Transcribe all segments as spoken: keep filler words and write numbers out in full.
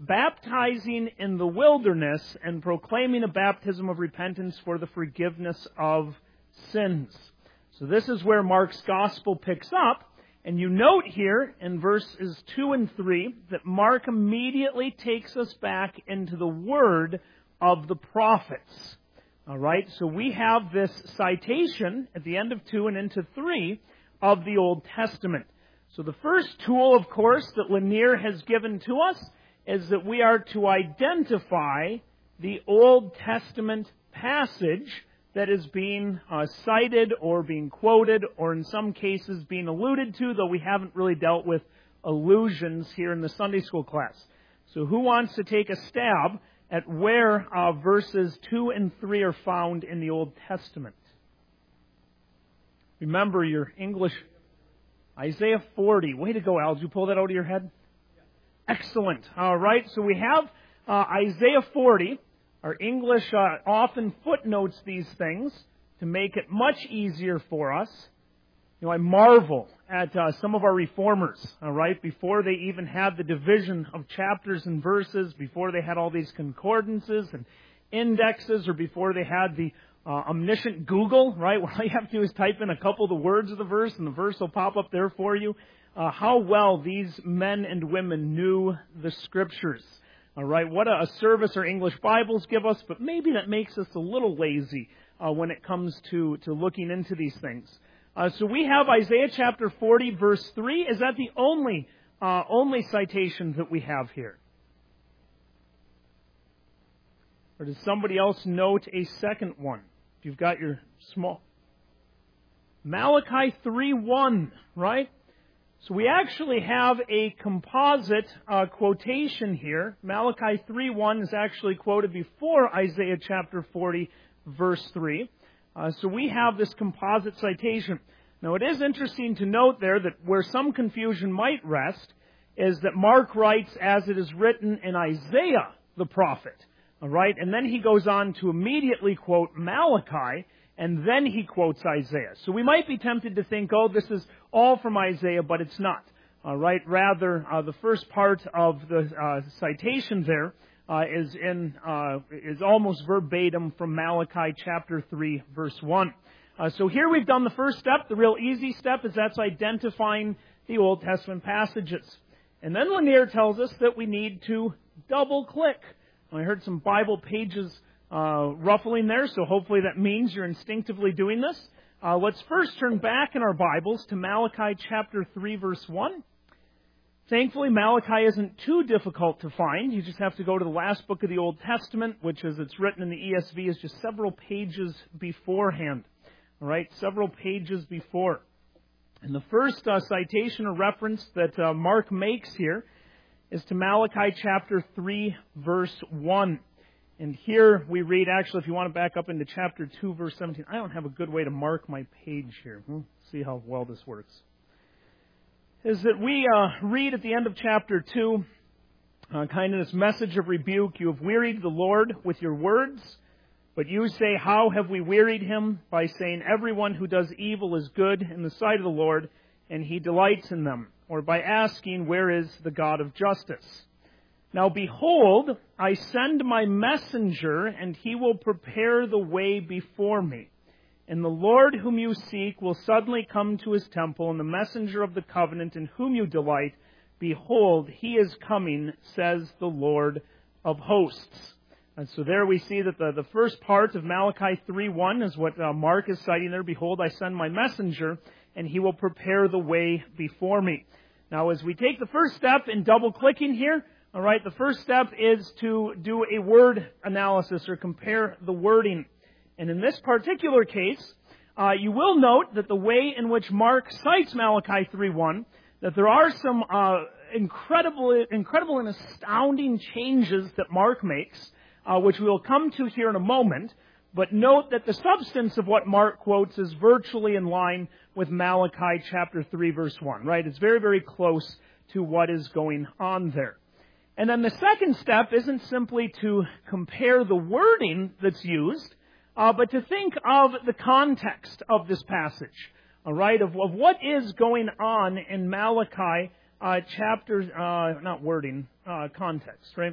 baptizing in the wilderness and proclaiming a baptism of repentance for the forgiveness of sins. So this is where Mark's gospel picks up. And you note here in verses two and three that Mark immediately takes us back into the word of the prophets. All right, so we have this citation at the end of two and into three of the Old Testament. So the first tool, of course, that Lanier has given to us is that we are to identify the Old Testament passage that is being uh, cited or being quoted or in some cases being alluded to, though we haven't really dealt with allusions here in the Sunday school class. So who wants to take a stab at where uh, verses two and three are found in the Old Testament? Remember your English... Isaiah forty. Way to go, Al. Did you pull that out of your head? Excellent. All right. So we have uh, Isaiah forty. Our English uh, often footnotes these things to make it much easier for us. You know, I marvel at uh, some of our reformers, all right, before they even had the division of chapters and verses, before they had all these concordances and indexes, or before they had the Uh, omniscient Google, right? What all you have to do is type in a couple of the words of the verse and the verse will pop up there for you. Uh, how well these men and women knew the Scriptures. All right, what a, a service our English Bibles give us, but maybe that makes us a little lazy uh, when it comes to, to looking into these things. Uh, so we have Isaiah chapter forty, verse three. Is that the only, uh, only citation that we have here? Or does somebody else note a second one? If you've got your small... Malachi three one, right? So we actually have a composite uh, quotation here. Malachi three one is actually quoted before Isaiah chapter forty, verse three. Uh, so we have this composite citation. Now it is interesting to note there that where some confusion might rest is that Mark writes as it is written in Isaiah the prophet. All right, and then he goes on to immediately quote Malachi, and then he quotes Isaiah. So we might be tempted to think, oh, this is all from Isaiah, but it's not. All right, rather, uh, the first part of the uh, citation there uh, is in uh, is almost verbatim from Malachi chapter three, verse one. Uh, so here we've done the first step. The real easy step is that's identifying the Old Testament passages. And then Lanier tells us that we need to double-click. I heard some Bible pages uh, ruffling there, so hopefully that means you're instinctively doing this. Uh, let's first turn back in our Bibles to Malachi chapter three, verse one. Thankfully, Malachi isn't too difficult to find. You just have to go to the last book of the Old Testament, which, as it's written in the E S V, is just several pages beforehand. All right, several pages before. And the first uh, citation or reference that uh, Mark makes here is to Malachi chapter three, verse one. And here we read, actually, if you want to back up into chapter two, verse seventeen. I don't have a good way to mark my page here. We'll see how well this works. Is that we uh, read at the end of chapter two, uh, kind of this message of rebuke. You have wearied the Lord with your words, but you say, how have we wearied him? By saying, everyone who does evil is good in the sight of the Lord, and he delights in them. Or by asking, where is the God of justice? Now behold, I send my messenger, and he will prepare the way before me. And the Lord whom you seek will suddenly come to his temple, and the messenger of the covenant in whom you delight, behold, he is coming, says the Lord of hosts. And so there we see that the, the first part of Malachi three one is what uh, Mark is citing there. Behold, I send my messenger, and he will prepare the way before me. Now, as we take the first step in double-clicking here, all right, the first step is to do a word analysis or compare the wording. And in this particular case, uh, you will note that the way in which Mark cites Malachi three one, that there are some uh, incredible, incredible and astounding changes that Mark makes, uh, which we will come to here in a moment. But note that the substance of what Mark quotes is virtually in line with Malachi chapter three, verse one, right? It's very, very close to what is going on there. And then the second step isn't simply to compare the wording that's used, uh, but to think of the context of this passage, all right, of, of what is going on in Malachi uh, chapter, uh, not wording, uh, context, right?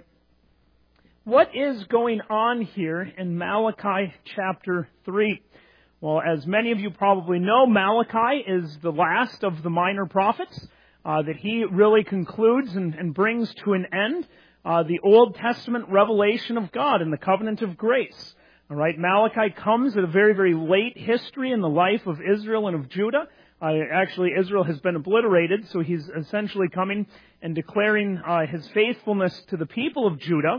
What is going on here in Malachi chapter three? Well, as many of you probably know, Malachi is the last of the minor prophets uh, that he really concludes and, and brings to an end uh, the Old Testament revelation of God and the covenant of grace. All right, Malachi comes at a very, very late history in the life of Israel and of Judah. Uh, actually, Israel has been obliterated, so he's essentially coming and declaring uh, his faithfulness to the people of Judah.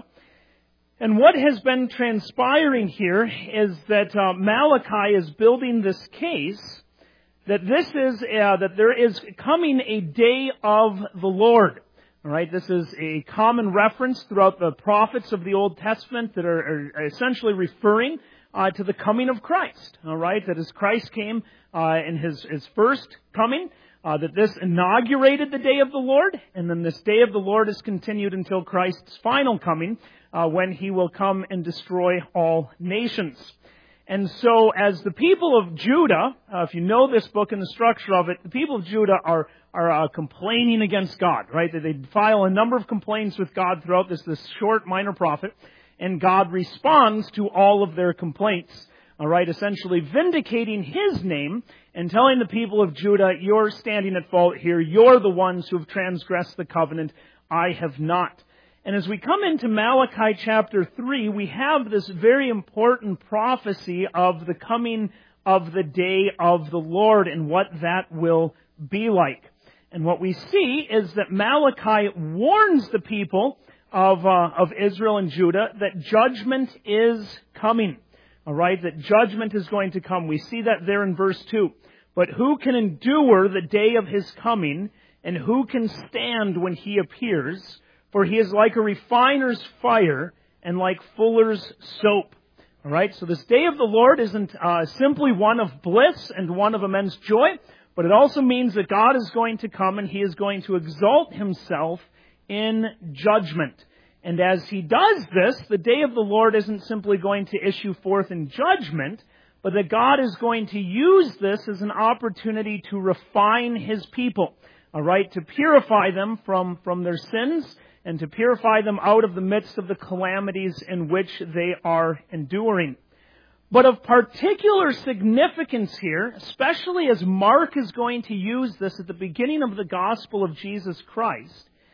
And what has been transpiring here is that uh, Malachi is building this case that this is uh, that there is coming a day of the Lord. All right, this is a common reference throughout the prophets of the Old Testament that are, are essentially referring uh, to the coming of Christ. All right, that as Christ came uh, in his his first coming, uh, that this inaugurated the day of the Lord, and then this day of the Lord is continued until Christ's final coming, uh, when he will come and destroy all nations. And so, as the people of Judah, uh, if you know this book and the structure of it, the people of Judah are are uh, complaining against God, right? They, they file a number of complaints with God throughout this this short minor prophet, and God responds to all of their complaints. All right, essentially vindicating His name and telling the people of Judah, you're standing at fault here. You're the ones who have transgressed the covenant. I have not. And as we come into Malachi chapter three, we have this very important prophecy of the coming of the day of the Lord and what that will be like. And what we see is that Malachi warns the people of, uh, of Israel and Judah that judgment is coming. All right, that judgment is going to come. We see that there in verse two. But who can endure the day of His coming, and who can stand when He appears? For He is like a refiner's fire and like fuller's soap. All right, so this day of the Lord isn't uh, simply one of bliss and one of immense joy, but it also means that God is going to come and He is going to exalt Himself in judgment. And as He does this, the day of the Lord isn't simply going to issue forth in judgment, but that God is going to use this as an opportunity to refine His people. All right, to purify them from, from their sins and to purify them out of the midst of the calamities in which they are enduring. But of particular significance here, especially as Mark is going to use this at the beginning of the gospel of Jesus Christ,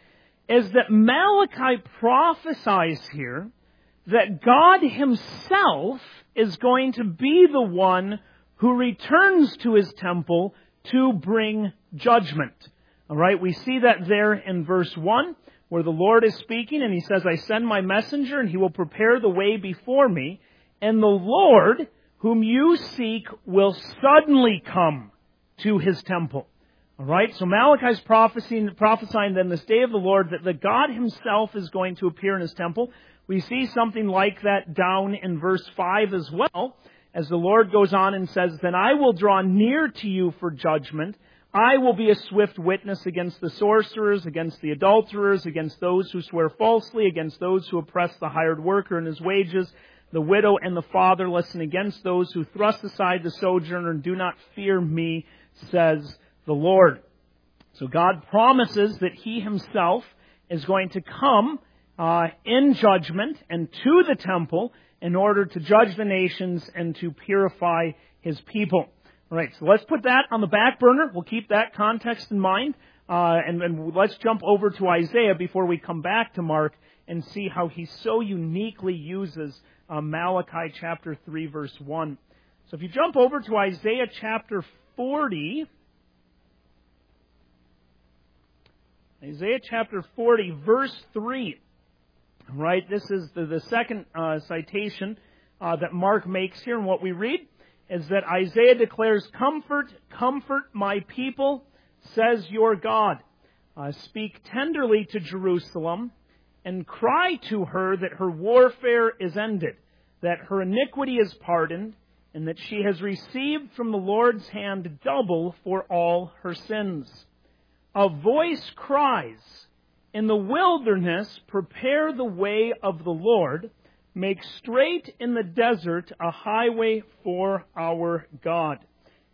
is that Malachi prophesies here that God Himself is going to be the one who returns to His temple to bring judgment. All right, we see that there in verse one, where the Lord is speaking, and He says, I send my messenger, and he will prepare the way before me, and the Lord, whom you seek, will suddenly come to His temple. All right, so Malachi's prophesying, prophesying then this day of the Lord that the God Himself is going to appear in His temple. We see something like that down in verse five as well, as the Lord goes on and says, Then I will draw near to you for judgment. I will be a swift witness against the sorcerers, against the adulterers, against those who swear falsely, against those who oppress the hired worker and his wages, the widow and the fatherless, and against those who thrust aside the sojourner and do not fear me, says the Lord. So God promises that He Himself is going to come uh, in judgment and to the temple in order to judge the nations and to purify His people. All right, so let's put that on the back burner. We'll keep that context in mind. Uh, and, and let's jump over to Isaiah before we come back to Mark and see how he so uniquely uses uh, Malachi chapter three, verse one. So if you jump over to Isaiah chapter forty... Isaiah chapter forty, verse three. Right, this is the, the second uh, citation uh, that Mark makes here. And what we read is that Isaiah declares, Comfort, comfort my people, says your God. Uh, speak tenderly to Jerusalem and cry to her that her warfare is ended, that her iniquity is pardoned, and that she has received from the Lord's hand double for all her sins. A voice cries, In the wilderness, prepare the way of the Lord. Make straight in the desert a highway for our God.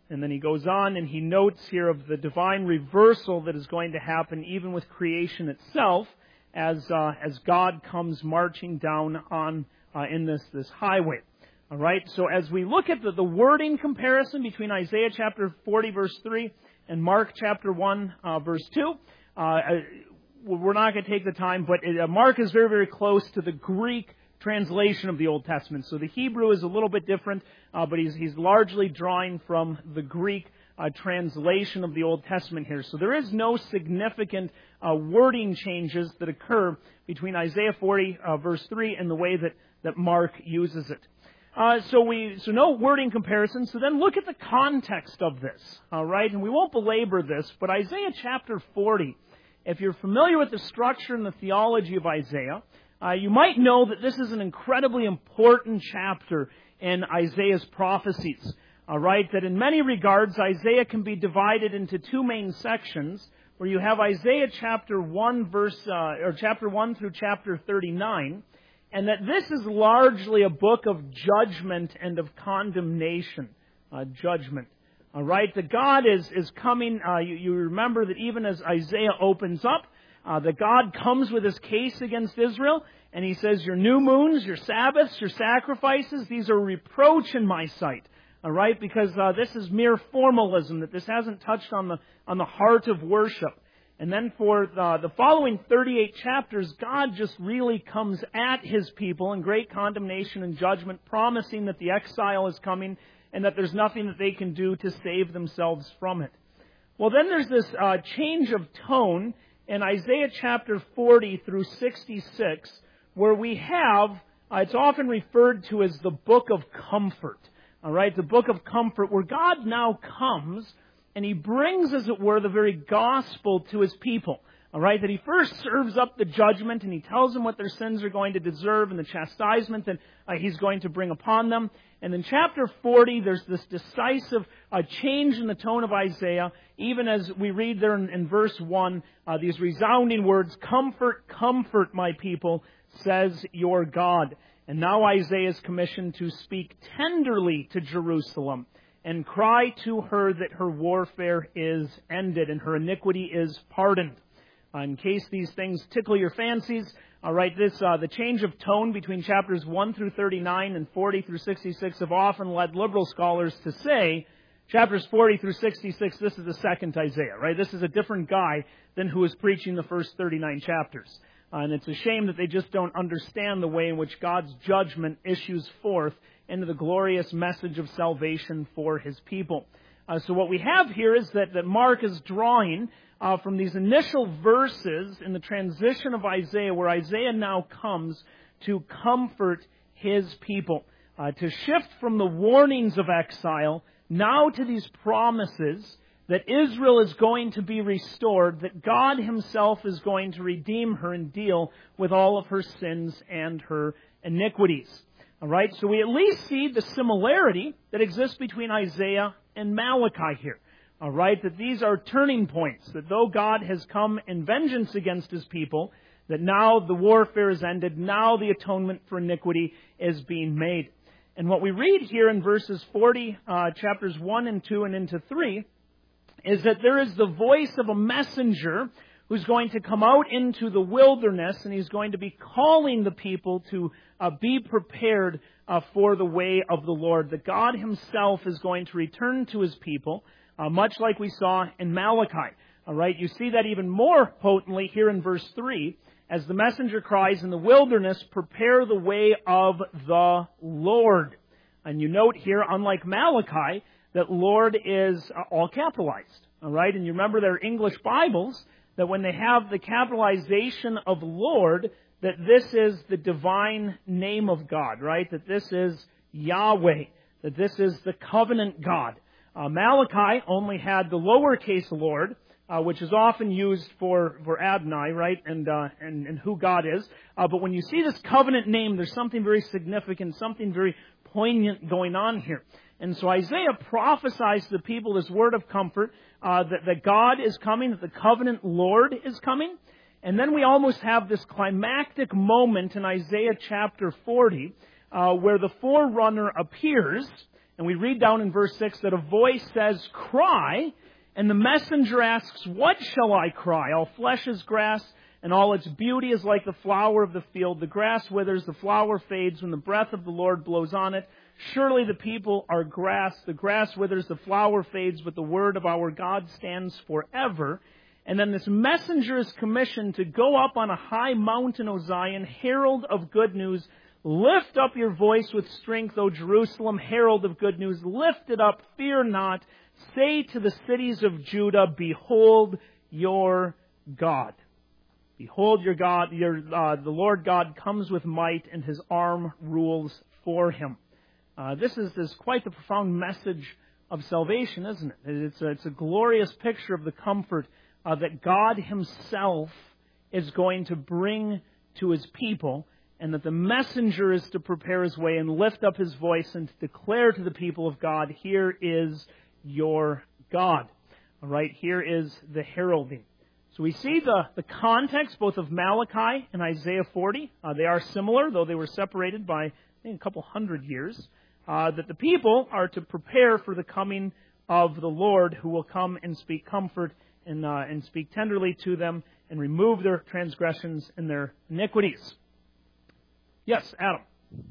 And then he goes on and he notes here of the divine reversal that is going to happen even with creation itself as uh, as God comes marching down on uh, in this, this highway. All right, so as we look at the, the wording comparison between Isaiah chapter forty, verse three, and Mark chapter one, uh, verse two, uh, we're not going to take the time, but it, uh, Mark is very, very close to the Greek translation of the Old Testament. So the Hebrew is a little bit different, uh, but he's, he's largely drawing from the Greek uh, translation of the Old Testament here. So there is no significant uh, wording changes that occur between Isaiah forty, uh, verse three, and the way that, that Mark uses it. Uh, so we, so no wording comparison. So then look at the context of this, all right? And we won't belabor this, but Isaiah chapter forty, if you're familiar with the structure and the theology of Isaiah, Uh, you might know that this is an incredibly important chapter in Isaiah's prophecies. All right, that in many regards, Isaiah can be divided into two main sections, where you have Isaiah chapter one, verse uh, or chapter one through chapter thirty-nine, and that this is largely a book of judgment and of condemnation. Uh, judgment. All right, that God is is coming. Uh, you, you remember that even as Isaiah opens up, Uh, that God comes with His case against Israel, and He says, your new moons, your Sabbaths, your sacrifices, these are reproach in my sight. All right, because uh, this is mere formalism, that this hasn't touched on the on the heart of worship. And then for the, the following thirty-eight chapters, God just really comes at His people in great condemnation and judgment, promising that the exile is coming and that there's nothing that they can do to save themselves from it. Well, then there's this uh, change of tone in Isaiah chapter forty through sixty-six, where we have, uh, it's often referred to as the book of comfort. All right, the book of comfort, where God now comes and He brings, as it were, the very gospel to His people. All right, that He first serves up the judgment and He tells them what their sins are going to deserve and the chastisement that uh, He's going to bring upon them. And in chapter forty, there's this decisive uh, change in the tone of Isaiah, even as we read there in, in verse one, uh, these resounding words, comfort, comfort my people, says your God. And now Isaiah is commissioned to speak tenderly to Jerusalem and cry to her that her warfare is ended and her iniquity is pardoned. Uh, in case these things tickle your fancies, all right, this uh, the change of tone between chapters one through thirty-nine and forty through sixty-six have often led liberal scholars to say chapters forty through sixty-six, this is the second Isaiah, right? This is a different guy than who is preaching the first thirty-nine chapters. Uh, and it's a shame that they just don't understand the way in which God's judgment issues forth into the glorious message of salvation for His people. Uh, so what we have here is that, that Mark is drawing Uh, from these initial verses in the transition of Isaiah, where Isaiah now comes to comfort his people, uh, to shift from the warnings of exile now to these promises that Israel is going to be restored, that God Himself is going to redeem her and deal with all of her sins and her iniquities. All right, so we at least see the similarity that exists between Isaiah and Malachi here. All right, that these are turning points, that though God has come in vengeance against His people, that now the warfare is ended, now the atonement for iniquity is being made. And what we read here in verses forty, uh, chapters one and two and into three, is that there is the voice of a messenger who's going to come out into the wilderness, and he's going to be calling the people to uh, be prepared uh, for the way of the Lord, that God Himself is going to return to His people, Uh, much like we saw in Malachi. All right, you see that even more potently here in verse three, as the messenger cries, in the wilderness, prepare the way of the Lord. And you note here, unlike Malachi, that Lord is all capitalized. All right, and you remember their English Bibles, that when they have the capitalization of Lord, that this is the divine name of God, right? That this is Yahweh, that this is the covenant God. Uh, Malachi only had the lowercase Lord, uh, which is often used for, for Adonai, right, and, uh, and and who God is. Uh, but when you see this covenant name, there's something very significant, something very poignant going on here. And so Isaiah prophesies to the people this word of comfort, uh, that, that God is coming, that the covenant Lord is coming. And then we almost have this climactic moment in Isaiah chapter forty, uh, where the forerunner appears. And we read down in verse six that a voice says, "Cry," and the messenger asks, "What shall I cry? All flesh is grass, and all its beauty is like the flower of the field. The grass withers, the flower fades when the breath of the Lord blows on it. Surely the people are grass. The grass withers, the flower fades, but the word of our God stands forever." And then this messenger is commissioned to go up on a high mountain, O Zion, herald of good news. Lift up your voice with strength, O Jerusalem, herald of good news. Lift it up, fear not. Say to the cities of Judah, "Behold your God." Behold your God, your, uh, the Lord God comes with might, and his arm rules for him. Uh, this is, is quite the profound message of salvation, isn't it? It's a, it's a glorious picture of the comfort uh, that God himself is going to bring to his people, and that the messenger is to prepare his way and lift up his voice and to declare to the people of God, "Here is your God." All right, here is the heralding. So we see the, the context both of Malachi and Isaiah forty. Uh, they are similar, though they were separated by, I think, a couple hundred years. Uh, that the people are to prepare for the coming of the Lord, who will come and speak comfort and, uh, and speak tenderly to them and remove their transgressions and their iniquities. Yes, Adam.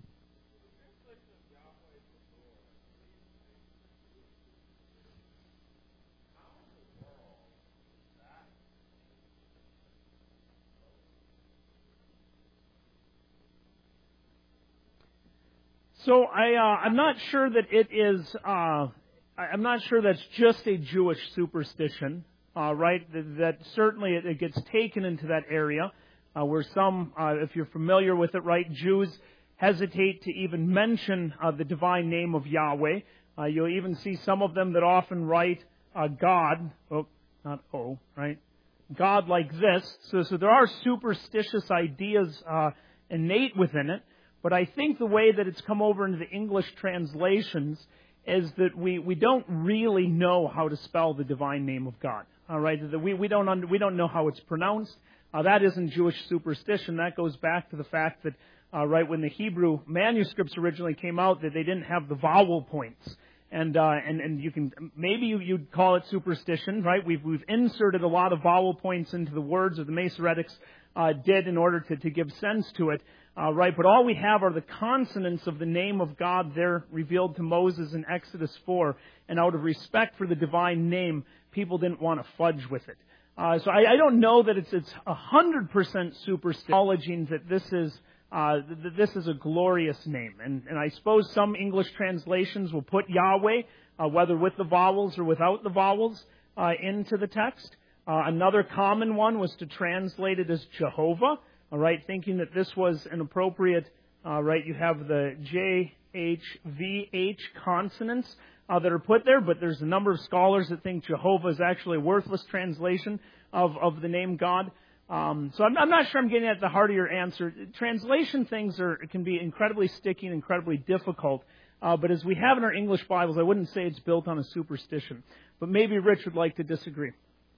So I, uh, I'm not sure that it is. Uh, I'm not sure that's just a Jewish superstition, uh, right? That, that certainly it, it gets taken into that area uh, where some, uh, if you're familiar with it, right, Jews hesitate to even mention uh, the divine name of Yahweh. Uh, you'll even see some of them that often write uh, God, oh, not oh, right? God like this. So, so there are superstitious ideas uh, innate within it. But I think the way that it's come over into the English translations is that we, we don't really know how to spell the divine name of God. All right, that we we don't under, we don't know how it's pronounced. Uh, that isn't Jewish superstition. That goes back to the fact that uh, right when the Hebrew manuscripts originally came out, that they didn't have the vowel points. And uh, and and you can maybe you, you'd call it superstition, right? We've we've inserted a lot of vowel points into the words, or the Masoretics uh, did, in order to to give sense to it. Uh, right, but all we have are the consonants of the name of God there revealed to Moses in Exodus four. And out of respect for the divine name, people didn't want to fudge with it. Uh, so I, I don't know that it's it's a hundred percent superstition, acknowledging that this is uh, that this is a glorious name. And and I suppose some English translations will put Yahweh, uh, whether with the vowels or without the vowels, uh, into the text. Uh, another common one was to translate it as Jehovah. All right, thinking that this was an appropriate, uh, right, you have the J, H, V, H consonants uh, that are put there, but there's a number of scholars that think Jehovah is actually a worthless translation of, of the name God. Um, so I'm, I'm not sure I'm getting at the heart of your answer. Translation things are can be incredibly sticky and incredibly difficult, uh, but as we have in our English Bibles, I wouldn't say it's built on a superstition. But maybe Rich would like to disagree.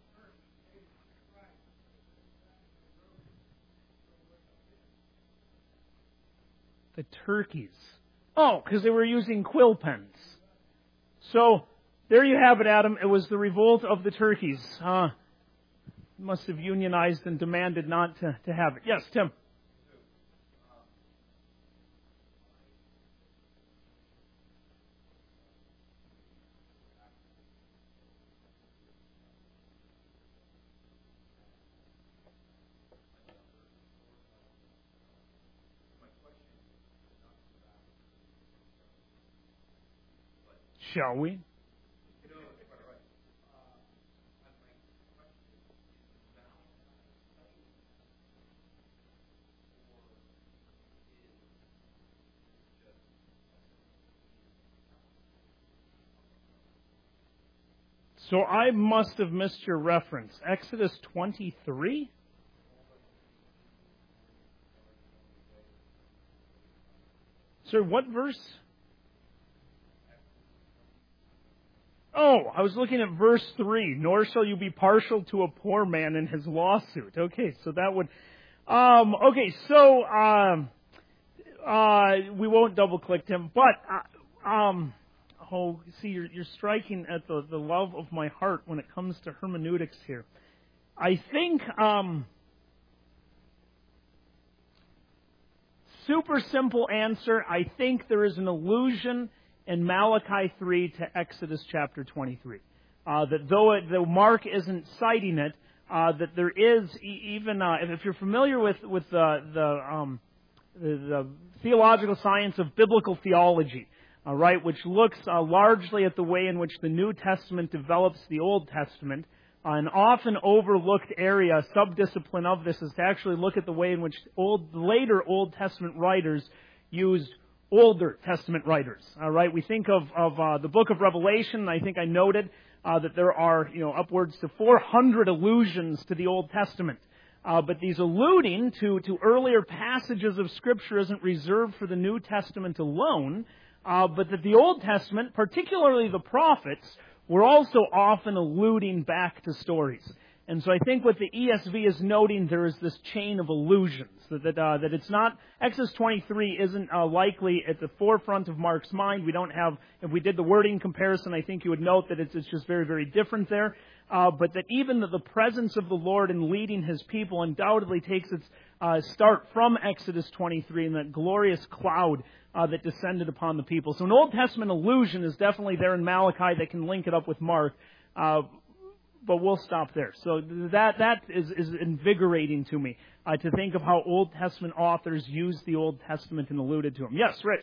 The turkeys. Oh, because they were using quill pens. So, there you have it, Adam. It was the revolt of the turkeys. Uh, must have unionized and demanded not to, to have it. Yes, Tim. Shall we? So I must have missed your reference. Exodus twenty-three? Sir, what verse? Oh, I was looking at verse three. Nor shall you be partial to a poor man in his lawsuit. Okay, so that would... Um, okay, so um, uh, we won't double-click him, but... Uh, um, oh, see, you're, you're striking at the, the love of my heart when it comes to hermeneutics here. I think, um, super simple answer, I think there is an allusion in Malachi three to Exodus chapter twenty-three. Uh, that though, it, though Mark isn't citing it, uh, that there is e- even, uh, if you're familiar with, with the, the, um, the, the theological science of biblical theology, all right, which looks uh, largely at the way in which the New Testament develops the Old Testament. Uh, an often overlooked area, subdiscipline of this, is to actually look at the way in which old, later Old Testament writers used Older Testament writers. All right, we think of of uh, the Book of Revelation. I think I noted uh, that there are you know upwards to four hundred allusions to the Old Testament. Uh, but these alluding to, to earlier passages of Scripture isn't reserved for the New Testament alone, uh, but that the Old Testament, particularly the prophets, were also often alluding back to stories. And so I think what the E S V is noting, there is this chain of allusions. That that, uh, that it's not, Exodus twenty-three isn't uh, likely at the forefront of Mark's mind. We don't have, if we did the wording comparison, I think you would note that it's, it's just very, very different there. Uh, but that even the, the presence of the Lord in leading His people undoubtedly takes its uh, start from Exodus twenty-three and that glorious cloud uh, that descended upon the people. So an Old Testament allusion is definitely there in Malachi that can link it up with Mark. Uh, But we'll stop there. So that that is, is invigorating to me, uh, to think of how Old Testament authors used the Old Testament and alluded to them. Yes, Rich?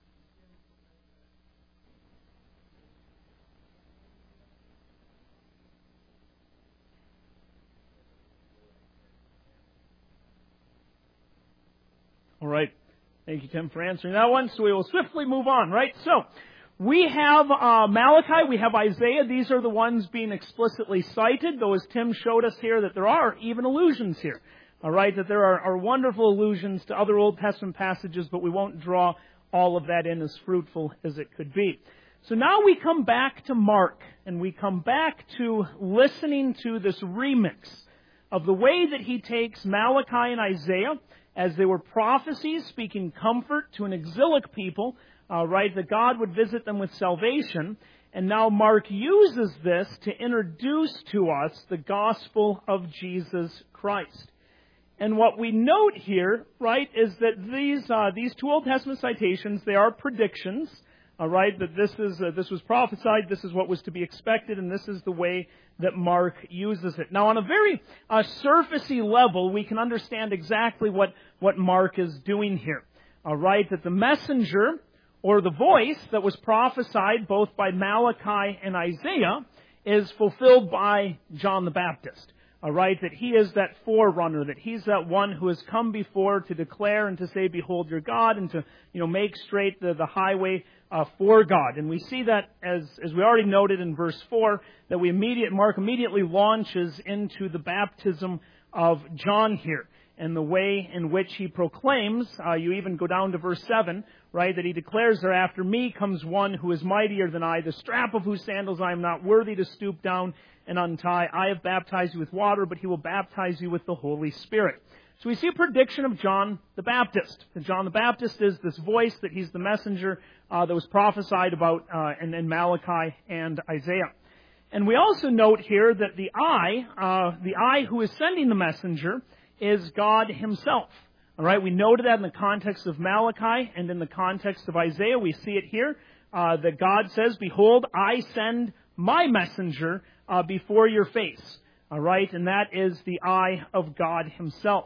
All right. Thank you, Tim, for answering that one. So we will swiftly move on, right? So we have uh, Malachi, we have Isaiah. These are the ones being explicitly cited, though as Tim showed us here that there are even allusions here. All right, that there are, are wonderful allusions to other Old Testament passages, but we won't draw all of that in as fruitful as it could be. So now we come back to Mark, and we come back to listening to this remix of the way that he takes Malachi and Isaiah, as they were prophecies speaking comfort to an exilic people, Uh, right, that God would visit them with salvation. And now Mark uses this to introduce to us the gospel of Jesus Christ. And what we note here, right, is that these uh, these two Old Testament citations, they are predictions, all right, that this is uh, this was prophesied, this is what was to be expected, and this is the way that Mark uses it. Now, on a very uh, surfacey level, we can understand exactly what what Mark is doing here. All right, that the messenger, or the voice that was prophesied both by Malachi and Isaiah, is fulfilled by John the Baptist. All right, that he is that forerunner, that he's that one who has come before to declare and to say, "Behold your God," and to you know make straight the, the highway uh, for God. And we see that as as we already noted in verse four, that we immediate Mark immediately launches into the baptism of John here, and the way in which he proclaims, uh, you even go down to verse seven, right, that he declares there, "After me comes one who is mightier than I, the strap of whose sandals I am not worthy to stoop down and untie. I have baptized you with water, but he will baptize you with the Holy Spirit." So we see a prediction of John the Baptist. That John the Baptist is this voice, that he's the messenger uh, that was prophesied about uh, in, in Malachi and Isaiah. And we also note here that the I, uh, the I who is sending the messenger, is God Himself. All right, we noted that in the context of Malachi and in the context of Isaiah. We see it here, uh, that God says, "Behold, I send my messenger uh, before your face." All right, and that is the I of God Himself.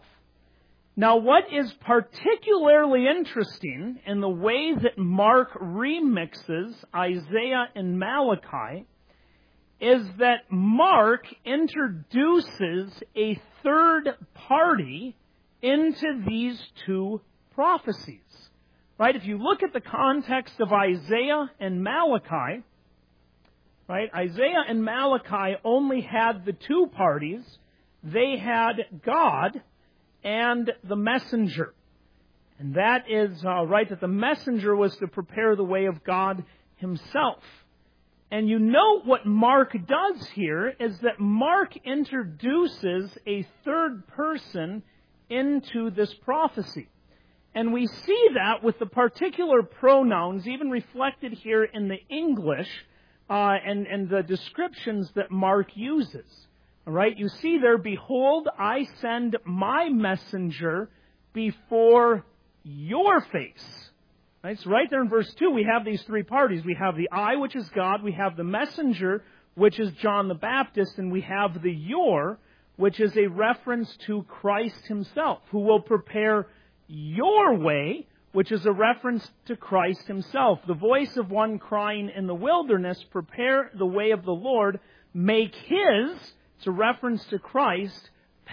Now, what is particularly interesting in the way that Mark remixes Isaiah and Malachi is that Mark introduces a third party into these two prophecies. Right? If you look at the context of Isaiah and Malachi, right, Isaiah and Malachi only had the two parties. They had God and the messenger. And that is, uh, right, that the messenger was to prepare the way of God Himself. And you note what Mark does here is that Mark introduces a third person into this prophecy. And we see that with the particular pronouns, even reflected here in the English, uh, and, and the descriptions that Mark uses. All right, you see there, behold, I send my messenger before your face. Right, so right there in verse two, we have these three parties. We have the I, which is God. We have the messenger, which is John the Baptist. And we have the your, which is a reference to Christ himself, who will prepare your way, which is a reference to Christ himself. The voice of one crying in the wilderness, prepare the way of the Lord, make his, it's a reference to Christ,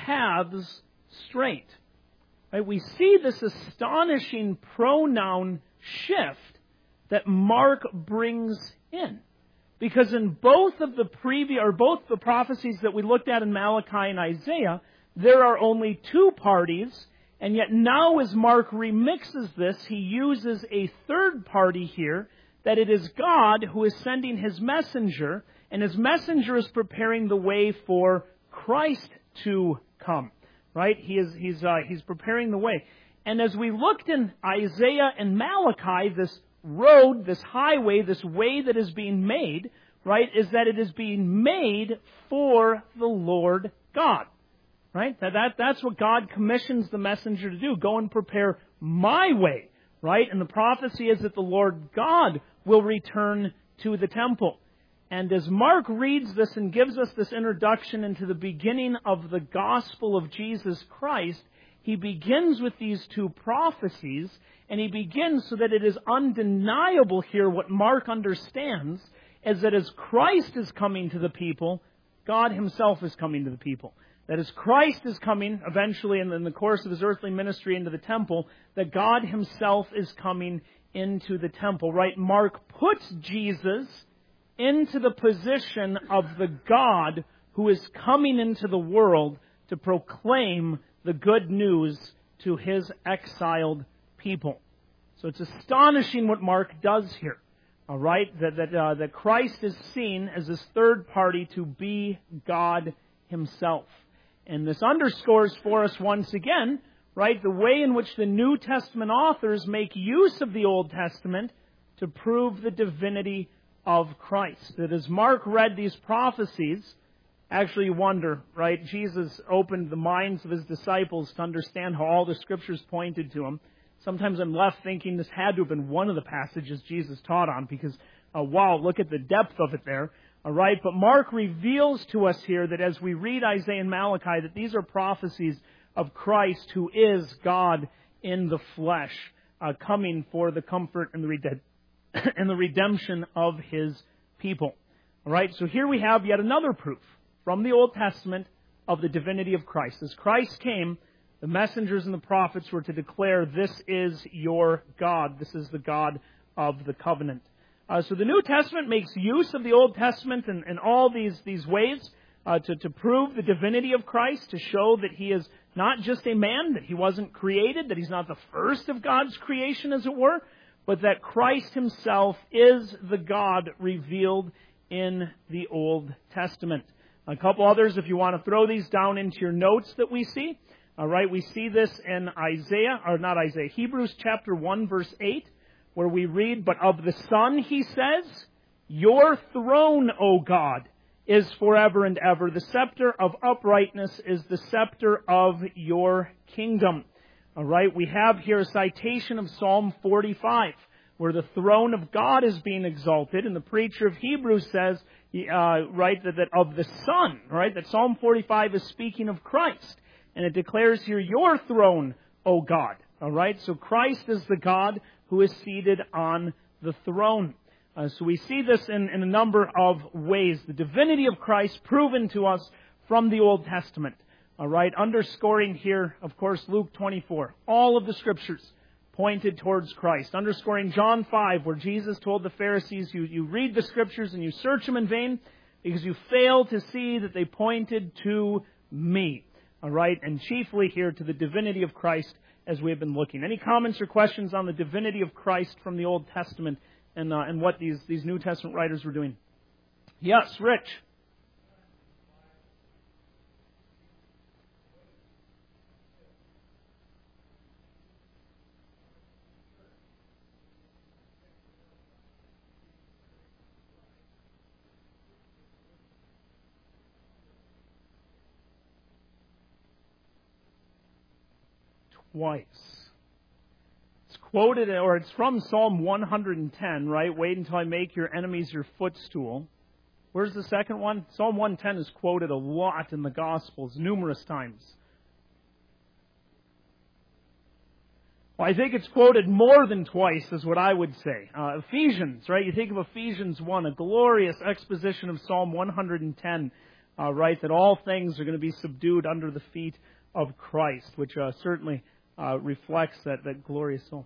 paths straight. Right? We see this astonishing pronoun shift that Mark brings in. Because in both of the previous, or both the prophecies that we looked at in Malachi and Isaiah, there are only two parties, and yet now as Mark remixes this, he uses a third party here, that it is God who is sending his messenger, and his messenger is preparing the way for Christ to come. Right? He is, he's, uh, he's preparing the way. And as we looked in Isaiah and Malachi, this road, this highway, this way that is being made, right, is that it is being made for the Lord God. Right? That, that, that's what God commissions the messenger to do. Go and prepare my way. Right? And the prophecy is that the Lord God will return to the temple. And as Mark reads this and gives us this introduction into the beginning of the gospel of Jesus Christ, he begins with these two prophecies, and he begins so that it is undeniable here what Mark understands, is that as Christ is coming to the people, God himself is coming to the people. That as Christ is coming eventually in the course of his earthly ministry into the temple, that God himself is coming into the temple. Right? Mark puts Jesus into the position of the God who is coming into the world to proclaim the good news to his exiled people. So it's astonishing what Mark does here. All right, that that, uh, that Christ is seen as this third party to be God himself. And this underscores for us once again, right, the way in which the New Testament authors make use of the Old Testament to prove the divinity of Christ. That as Mark read these prophecies, actually you wonder, right, Jesus opened the minds of his disciples to understand how all the Scriptures pointed to him. Sometimes I'm left thinking this had to have been one of the passages Jesus taught on because, uh, wow, look at the depth of it there. All right, but Mark reveals to us here that as we read Isaiah and Malachi, that these are prophecies of Christ who is God in the flesh, uh, coming for the comfort and the redemption. and the redemption of his people. All right, so here we have yet another proof from the Old Testament of the divinity of Christ. As Christ came, the messengers and the prophets were to declare, this is your God. This is the God of the covenant. Uh, so the New Testament makes use of the Old Testament in, in all these, these ways uh, to, to prove the divinity of Christ, to show that he is not just a man, that he wasn't created, that he's not the first of God's creation, as it were, but that Christ himself is the God revealed in the Old Testament. A couple others, if you want to throw these down into your notes that we see. All right, we see this in Isaiah, or not Isaiah, Hebrews chapter one, verse eight, where we read, but of the Son, he says, your throne, O God, is forever and ever. The scepter of uprightness is the scepter of your kingdom. All right, we have here a citation of Psalm forty-five, where the throne of God is being exalted, and the preacher of Hebrews says, uh, right, that, that of the Son, right, that Psalm forty-five is speaking of Christ, and it declares here, your throne, O God. All right, so Christ is the God who is seated on the throne. Uh, so we see this in, in a number of ways. The divinity of Christ proven to us from the Old Testament. All right, underscoring here, of course, Luke twenty-four. All of the Scriptures pointed towards Christ. Underscoring John five, where Jesus told the Pharisees, you, you read the Scriptures and you search them in vain because you fail to see that they pointed to me. All right, and chiefly here to the divinity of Christ as we have been looking. Any comments or questions on the divinity of Christ from the Old Testament and, uh, and what these, these New Testament writers were doing? Yes, Rich. twice. It's quoted, or it's from Psalm one hundred ten, right? Wait until I make your enemies your footstool. Where's the second one? Psalm one ten is quoted a lot in the Gospels, numerous times. Well, I think it's quoted more than twice, is what I would say. Uh, Ephesians, right? You think of Ephesians one, a glorious exposition of Psalm one hundred ten, uh, right? That all things are going to be subdued under the feet of Christ, which uh, certainly uh, reflects that, that glorious soul.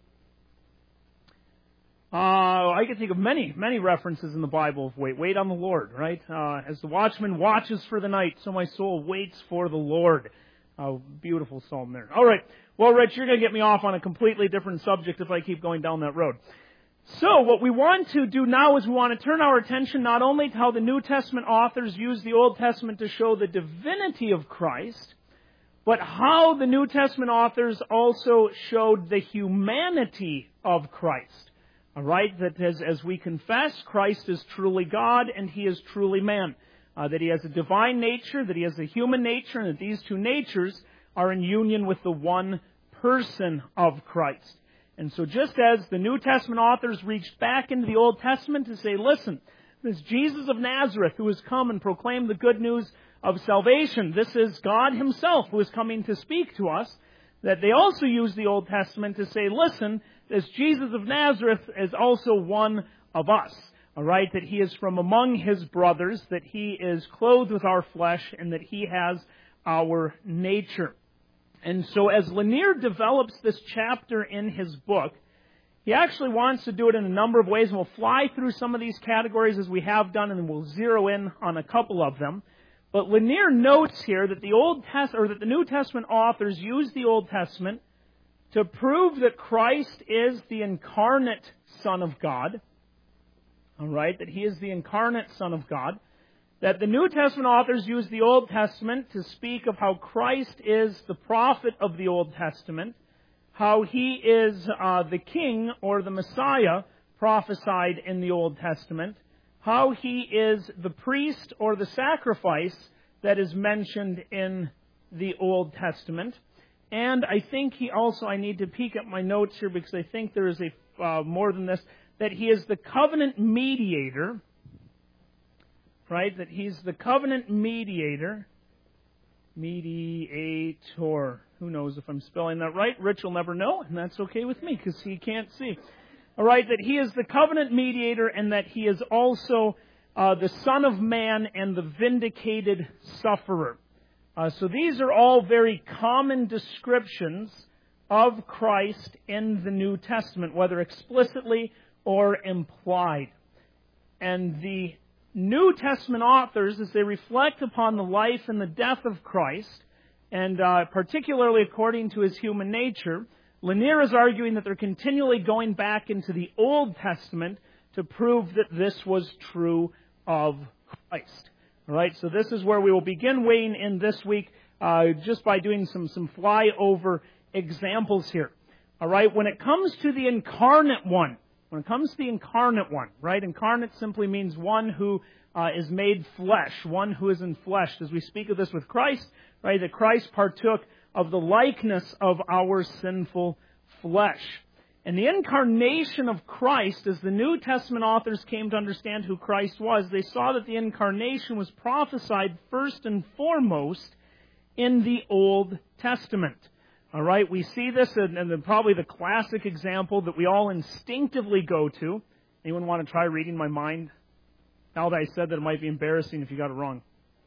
Uh, I can think of many, many references in the Bible of wait. Wait on the Lord, right? Uh, as the watchman watches for the night, so my soul waits for the Lord. Uh, beautiful psalm there. All right. Well, Rich, you're going to get me off on a completely different subject if I keep going down that road. So what we want to do now is we want to turn our attention not only to how the New Testament authors use the Old Testament to show the divinity of Christ, but how the New Testament authors also showed the humanity of Christ. All right, that as, as we confess, Christ is truly God and He is truly man. Uh, that He has a divine nature, that He has a human nature, and that these two natures are in union with the one person of Christ. And so just as the New Testament authors reached back into the Old Testament to say, listen, this Jesus of Nazareth who has come and proclaimed the good news of salvation, this is God Himself who is coming to speak to us, that they also use the Old Testament to say, listen, this Jesus of Nazareth is also one of us. All right, that He is from among His brothers, that He is clothed with our flesh, and that He has our nature. And so as Lanier develops this chapter in his book, he actually wants to do it in a number of ways, and we'll fly through some of these categories as we have done, and then we'll zero in on a couple of them. But Lanier notes here that the Old Test or that the New Testament authors use the Old Testament to prove that Christ is the incarnate Son of God. All right, that He is the incarnate Son of God. That the New Testament authors use the Old Testament to speak of how Christ is the prophet of the Old Testament, how He is uh, the King or the Messiah prophesied in the Old Testament, how He is the priest or the sacrifice that is mentioned in the Old Testament. And I think He also, I need to peek at my notes here because I think there is a uh, more than this, that He is the covenant mediator, right? That He's the covenant mediator, mediator. Who knows if I'm spelling that right? Rich will never know, and that's okay with me because he can't see. All right, that He is the covenant mediator and that He is also uh, the Son of Man and the vindicated sufferer. Uh, so these are all very common descriptions of Christ in the New Testament, whether explicitly or implied. And the New Testament authors, as they reflect upon the life and the death of Christ, and uh, particularly according to His human nature, Lanier is arguing that they're continually going back into the Old Testament to prove that this was true of Christ. All right, so this is where we will begin weighing in this week, uh, just by doing some, some flyover examples here. All right, when it comes to the incarnate one, when it comes to the incarnate one, right, incarnate simply means one who uh, is made flesh, one who is enfleshed. As we speak of this with Christ, right, that Christ partook of the likeness of our sinful flesh. And the incarnation of Christ, as the New Testament authors came to understand who Christ was, they saw that the incarnation was prophesied first and foremost in the Old Testament. All right, we see this in, in probably the classic example that we all instinctively go to. Anyone want to try reading my mind? Now that I said that, it might be embarrassing if you got it wrong.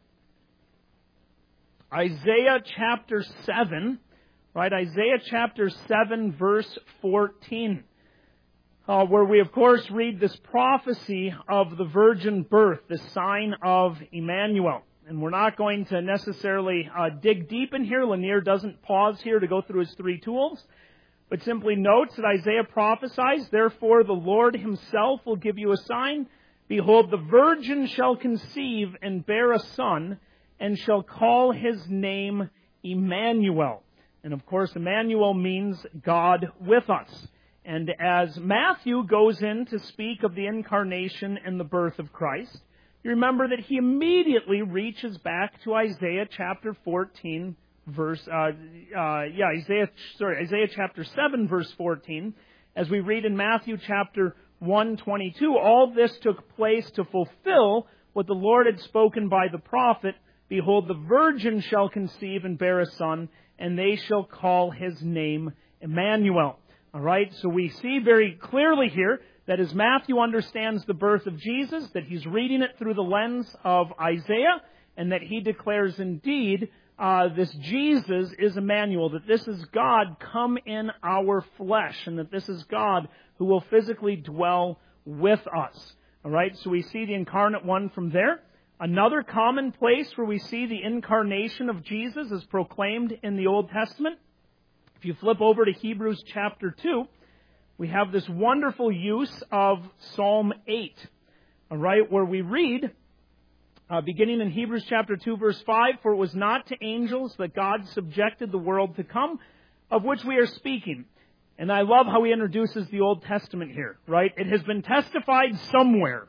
Isaiah chapter seven. Right, Isaiah chapter seven, verse fourteen, uh, where we, of course, read this prophecy of the virgin birth, the sign of Emmanuel. And we're not going to necessarily uh, dig deep in here. Lanier doesn't pause here to go through his three tools, but simply notes that Isaiah prophesies, therefore the Lord Himself will give you a sign. Behold, the virgin shall conceive and bear a son, and shall call his name Emmanuel. And of course, Emmanuel means God with us. And as Matthew goes in to speak of the incarnation and the birth of Christ, you remember that he immediately reaches back to Isaiah chapter fourteen, verse, uh, uh, yeah, Isaiah, sorry, Isaiah chapter seven, verse fourteen, as we read in Matthew chapter one twenty-two, all this took place to fulfill what the Lord had spoken by the prophet. Behold, the virgin shall conceive and bear a son, and they shall call his name Emmanuel. All right, so we see very clearly here that as Matthew understands the birth of Jesus, that he's reading it through the lens of Isaiah, and that he declares indeed uh, this Jesus is Emmanuel, that this is God come in our flesh, and that this is God who will physically dwell with us. All right, so we see the incarnate one from there. Another common place where we see the incarnation of Jesus is proclaimed in the Old Testament. If you flip over to Hebrews chapter two, we have this wonderful use of Psalm eight, all right, where we read, uh, beginning in Hebrews chapter two, verse five, "For it was not to angels that God subjected the world to come, of which we are speaking." And I love how he introduces the Old Testament here, right? It has been testified somewhere,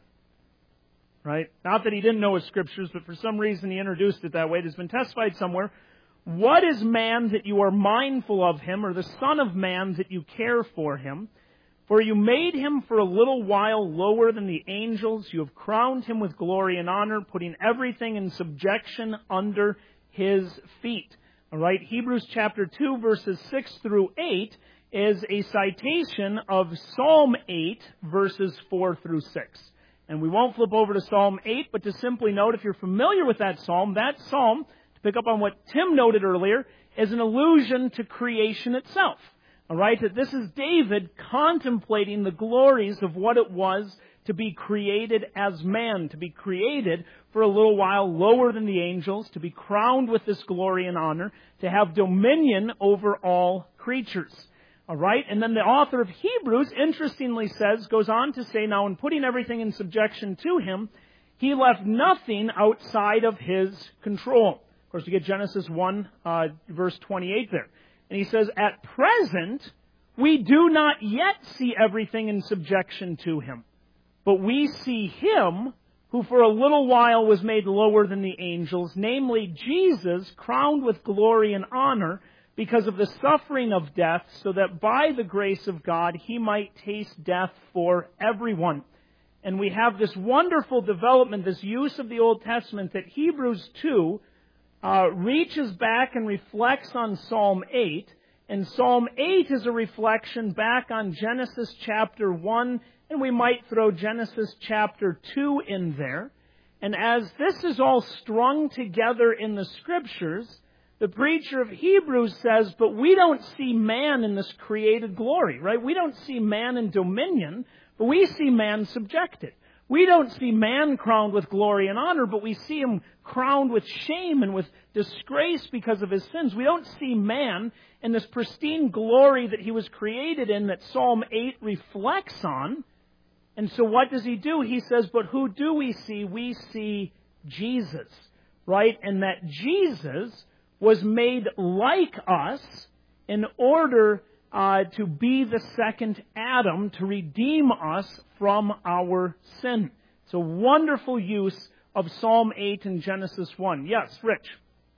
right? Not that he didn't know his scriptures, but for some reason he introduced it that way. It has been testified somewhere. "What is man that you are mindful of him, or the son of man that you care for him? For you made him for a little while lower than the angels. You have crowned him with glory and honor, putting everything in subjection under his feet." All right, Hebrews chapter two, verses six through eight is a citation of Psalm eight, verses four through six. And we won't flip over to Psalm eight, but to simply note, if you're familiar with that psalm, that psalm, to pick up on what Tim noted earlier, is an allusion to creation itself. All right, that this is David contemplating the glories of what it was to be created as man, to be created for a little while lower than the angels, to be crowned with this glory and honor, to have dominion over all creatures. All right, and then the author of Hebrews, interestingly says, goes on to say, now in putting everything in subjection to him, he left nothing outside of his control. Of course, you get Genesis one, uh, verse twenty-eight there. And he says, "At present, we do not yet see everything in subjection to him. But we see him who for a little while was made lower than the angels, namely Jesus, crowned with glory and honor because of the suffering of death, so that by the grace of God he might taste death for everyone." And we have this wonderful development, this use of the Old Testament, that Hebrews two uh, reaches back and reflects on Psalm eight. And Psalm eight is a reflection back on Genesis chapter one, and we might throw Genesis chapter two in there. And as this is all strung together in the Scriptures, the preacher of Hebrews says, but we don't see man in this created glory, right? We don't see man in dominion, but we see man subjected. We don't see man crowned with glory and honor, but we see him crowned with shame and with disgrace because of his sins. We don't see man in this pristine glory that he was created in that Psalm eight reflects on. And so what does he do? He says, but who do we see? We see Jesus, right? And that Jesus was made like us in order uh, to be the second Adam, to redeem us from our sin. It's a wonderful use of Psalm eight and Genesis one. Yes, Rich?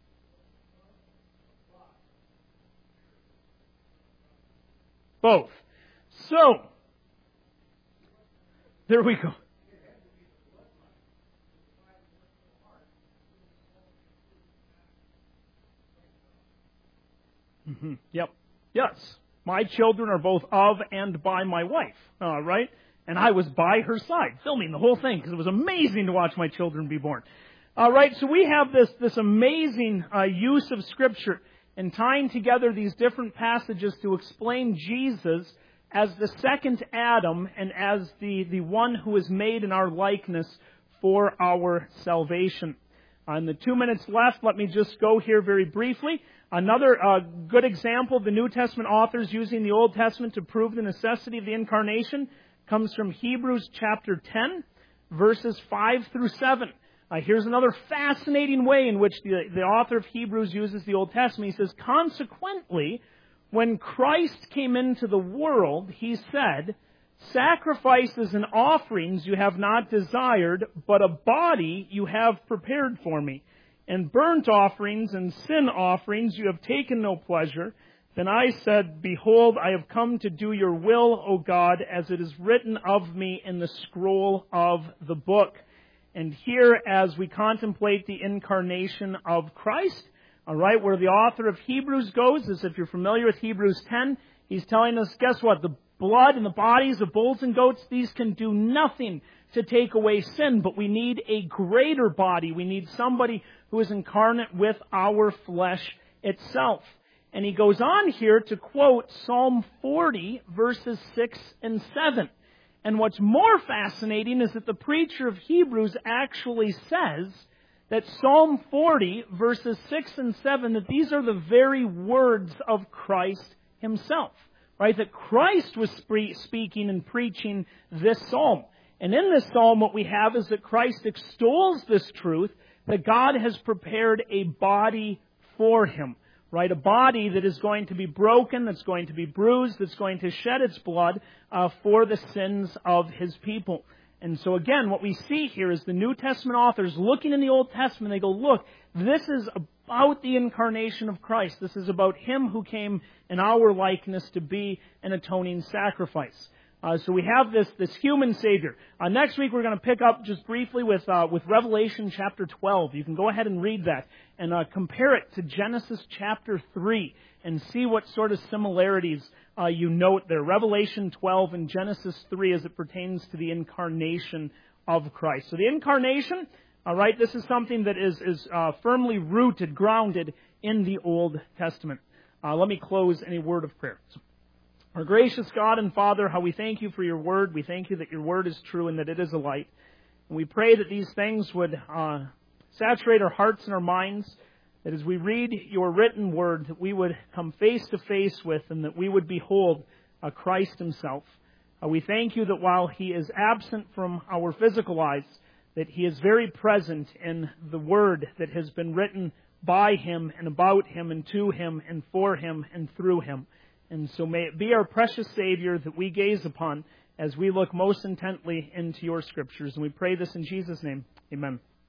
Both. So, there we go. Mm-hmm. Yep. Yes. My children are both of and by my wife. All right? And I was by her side, filming the whole thing, because it was amazing to watch my children be born. All right, so we have this, this amazing uh, use of Scripture and tying together these different passages to explain Jesus as the second Adam and as the, the one who is made in our likeness for our salvation. Uh, in the two minutes left, let me just go here very briefly. Another uh, good example of the New Testament authors using the Old Testament to prove the necessity of the incarnation comes from Hebrews chapter ten, verses five through seven. Uh, here's another fascinating way in which the, the author of Hebrews uses the Old Testament. He says, consequently, when Christ came into the world, he said, sacrifices and offerings you have not desired, but a body you have prepared for me. and burnt offerings and sin offerings you have taken no pleasure. Then I said, Behold, I have come to do your will, O God, as it is written of me in the scroll of the book. And here, as we contemplate the incarnation of Christ, all right, where the author of Hebrews goes, is if you're familiar with Hebrews ten, he's telling us, guess what? The blood and the bodies of bulls and goats, these can do nothing to take away sin, but we need a greater body. We need somebody who is incarnate with our flesh itself. And he goes on here to quote Psalm forty, verses six and seven. And what's more fascinating is that the preacher of Hebrews actually says that Psalm forty, verses six and seven, that these are the very words of Christ himself. Right? That Christ was speaking and preaching this psalm. And in this psalm, what we have is that Christ extols this truth, that God has prepared a body for him. Right? A body that is going to be broken, that's going to be bruised, that's going to shed its blood uh, for the sins of his people. And so again, what we see here is the New Testament authors looking in the Old Testament, they go, look, this is about the incarnation of Christ. This is about him who came in our likeness to be an atoning sacrifice. Uh, so we have this, this human Savior. Uh, next week we're going to pick up just briefly with, uh, with Revelation chapter twelve. You can go ahead and read that and uh, compare it to Genesis chapter three and see what sort of similarities uh, you note there. Revelation twelve and Genesis three as it pertains to the incarnation of Christ. So the incarnation, all right, this is something that is, is uh, firmly rooted, grounded in the Old Testament. Uh, let me close in a word of prayer. So, our gracious God and Father, how we thank you for your word. We thank you that your word is true and that it is a light. And we pray that these things would uh, saturate our hearts and our minds, that as we read your written word, that we would come face to face with and that we would behold uh, Christ himself. Uh, we thank you that while he is absent from our physical eyes, that he is very present in the word that has been written by him and about him and to him and for him and through him. And so may it be our precious Savior that we gaze upon as we look most intently into your Scriptures. And we pray this in Jesus' name. Amen.